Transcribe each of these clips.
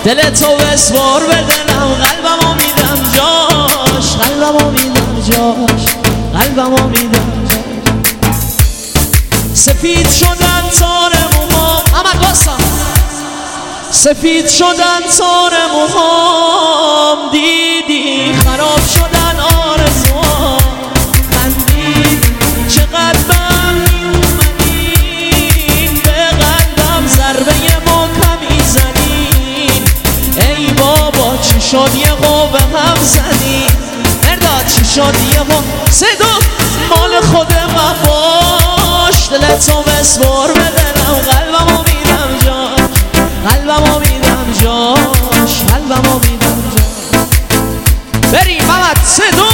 دلتو بسپار به دلم، قلبمو میدم جاش، قلبمو میدم جاش، قلبمو میدم جاش. سفید شدن تار موهام، احمد واسم، سفید شدن تار موهام، دیدی خراب شدن آرزوام، خندیدی چقدر بهم میومدین، به قلبم ضربه محکم میزنین. ای بابا چی شد یه به هم زدین، مرداد چی شد یه صدا مال خود من باش. دلتو بسپار به دلم، قلبمو میدم جاش، قلبمو میدم جاش، قلبمو میدم جاش. بریم محمد صدا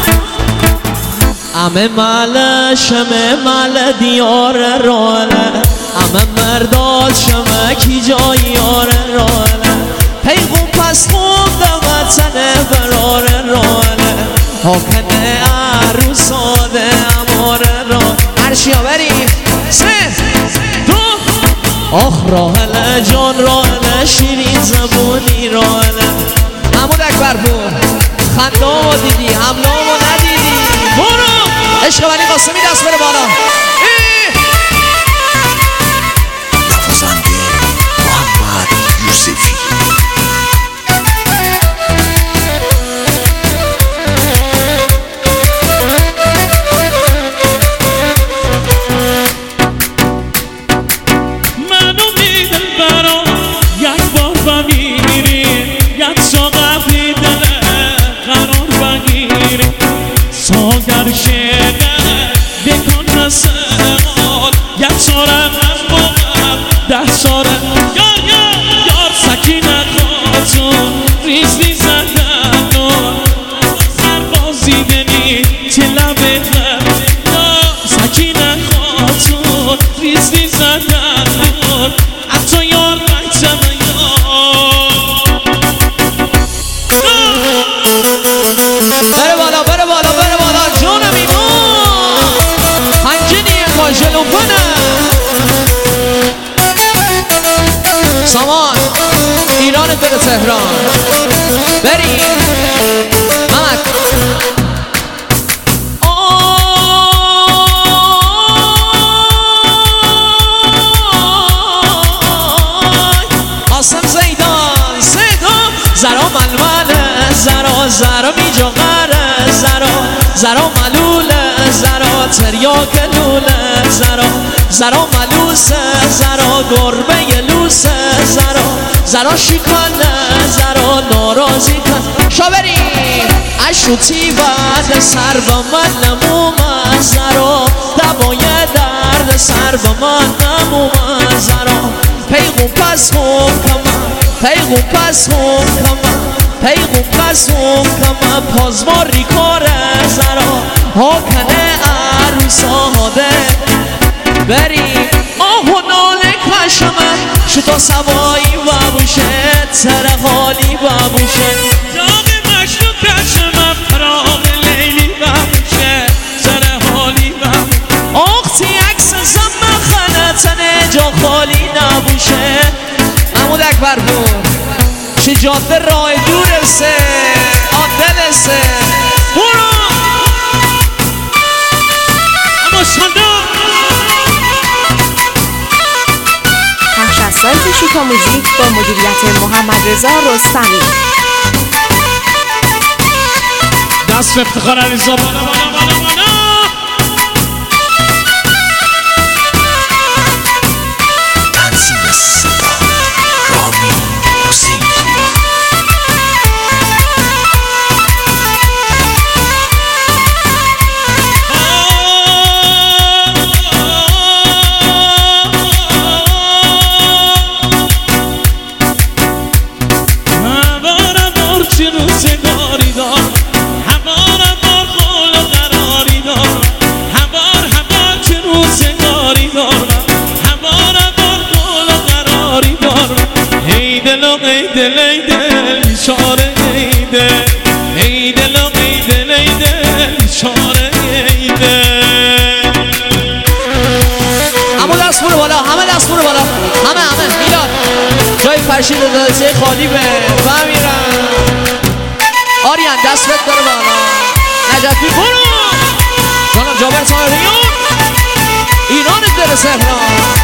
همه مال شمه مال دیار راله، همه مرداد شمه کی جای یار راله. پیغون پس خوندم وطن برار راله، حاکنه عروساده امار راله. عرشیا بریم سه دو آخ راهله جان راهله، شیرین زبونی راهله. محمود اکبرپور خندامو دیدی حملامو ندیدی، برو عشق ولی قاسمی دست بره بالا. نوازنده محمد یوسفی. ساگر شده بکن نسال یک ساره من بودم 10 ساره یار سکینه خاتون ریزی زدن کن سربازی دنی چه لبه سکینه خاتون ریزی زدن کن حتی یار بچم بره بالا بره بالا بره بالا جونم ایمان خنجنیه کاجلو کنه سامان ایرانت بره تهران. بریم محمد قاسم زیدان زیدان زرا ململه زرا زرا میجا غره زرا ملوله زرا تریاک لوله زرا ملوسه زرا گربه لوسه زرا شیکنه زرا ناراضی کن. شابری اشوتی بعد سر با من نمومه زرا دبای درد سر با من نمومه زرا پیغون پس خوم کمه پیغون پس خوم کمه پیغون پس خوم کمه پازماری کاره زرا حاکنه عروساده. بریم آهو ناله کشمه شتا سوایی بابوشه سر حالی بابوشه جاق مشنو کشمه فراغ لیلی بابوشه سر حالی بابوشه اختی عکس زمان خنتنه جا خالی نبوشه. محمود اکبرپور چه جاده راه دورسه آدلسه برو اما شنده پخش از سایت شیکا موزیک با مدیریت محمد رضا رستمی. دست به افتخار علیزا بالا بالا بالا بالا. تنظیم صدا رامی حسین. ای دل بیچاره ای دل ای دل ای دل بیچاره ای دل. اما دست برو بالا همه دست برو بالا همه میلاد جای فرشید دادازه خالی به فهمیرم آریان دست بد داره بالا نجفی برو جانم جابر ساریون ایران دل سهران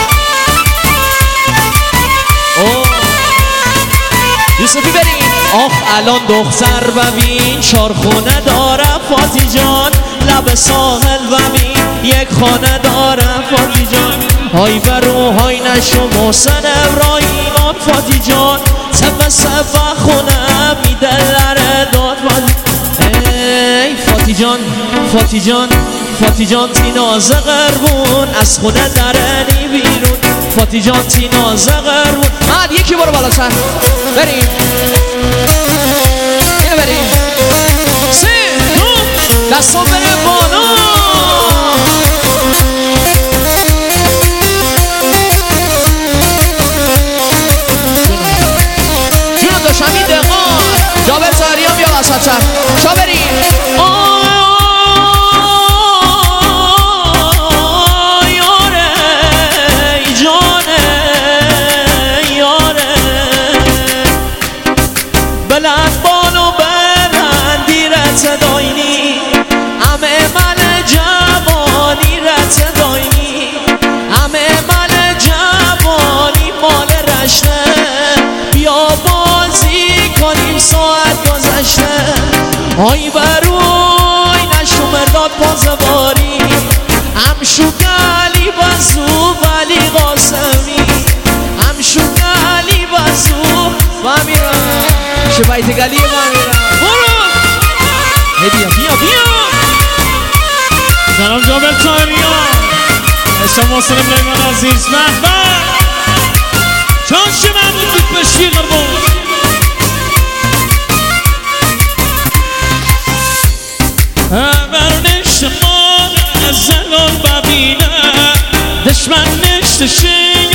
یوسفی بریم آخ الان دختر ببین 4 خونه دارم فاتی جان لب ساحل ببین 1 خانه دارم فاتی جان های برو های نشو محسن ابراهیمان فاتی جان سبه خونه میدلره داد ای فاتی جان فاتی جان فاتی جان تینازه قربون از خونه درنی بیرون فاتی جان تینازه قربون بعد یکی برو بالا سر بریم اینو بریم 3 2 دستان بره بالا جونم داشتم این دقیقان جابر زهریان بیا وسط سر شا بریم بلند بالو برندی رت داینی همه من جوانی رت داینی همه من جوانی مال رشته بیا بازی کنیم ساعت گذشته آی بروی نشو مرداد پازواری همشو گلی بزو ولی قاسمی همشو گلی بزو و میرم شبایت گلی ما میرم برو بیا بیا بیا جناب جابر تاریان اسم محسن ابراهیمان عزیز محبت چانش ممنون بود بشی قربون بر نشت ما زلال ببینه دشمن نشت شی